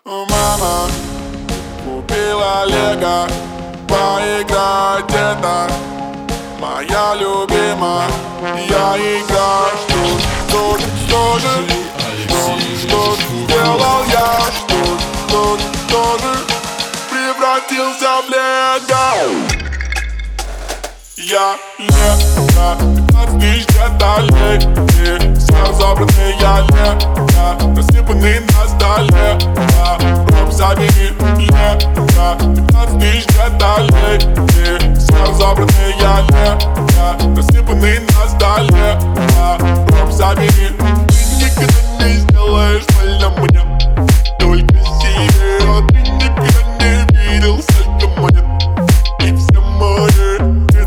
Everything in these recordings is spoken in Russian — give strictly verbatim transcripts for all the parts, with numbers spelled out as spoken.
Мама купила лего, поиграть где-то. Моя любимая, я играю. Что, что же, что, что сделал я? Что, что, что же превратился в лего? Я лего, пятнадцать тысяч деталей, и все забранные я лего, рассыпанный на столе. Роб, забери лего, пятнадцать тысяч деталей, и все забранные я лего, рассыпанный на столе. Роб, забери. Ты никогда не сделаешь больно мне, только себе. Ты никогда не видел столько монет, и все мои.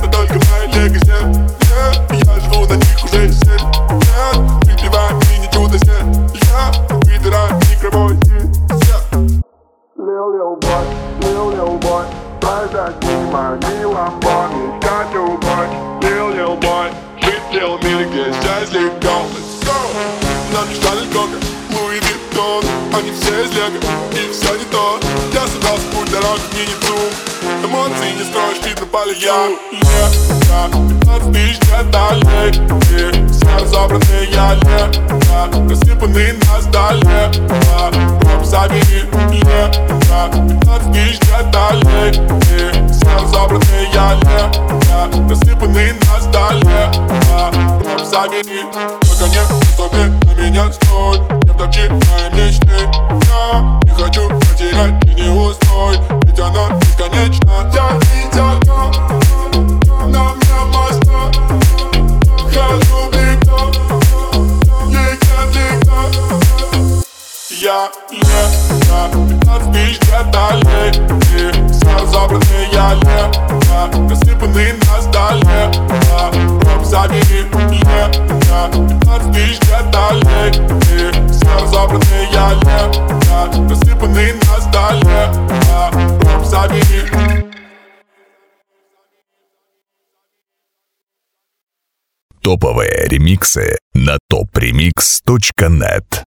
Я живу на них уже семь лет. Выпиваю мини-чудо семь. Я выбираю микроволновки. Lil, lil boy, lil, lil boy, прожать мимо, не ламбон, не хочу больше. Lil, lil boy, жить в белом мире, где счастье легко. Let's go! Нам не ждали кока, Луи Виттон, они все из лего, и все не то. Я собрался в путь, дорогу мне не ту. Эмоции не строишь, видно поле. Я лего, пятнадцать тысяч деталей, и все забранные я лего, рассыпанный на столе. Роб, забери лего, пятнадцать тысяч деталей, и все забранные я лего, рассыпанный на столе. Роб, забери. Только нет высоты на меня стой, не втопчи мои мечты. Я не хочу потерять и не устой, ведь она бесконечна. Я идиот, на мне моста, хожу бегом, ей конфликта. Я лего, пятнадцать тысяч деталей, и все забранные я лего, рассыпанный на столе. Роб, забери лего, пятнадцать тысяч деталей, и все забранные я лего, рассыпанный на столе. Роб, забери. Топовые ремиксы на топ ремикс точка нет.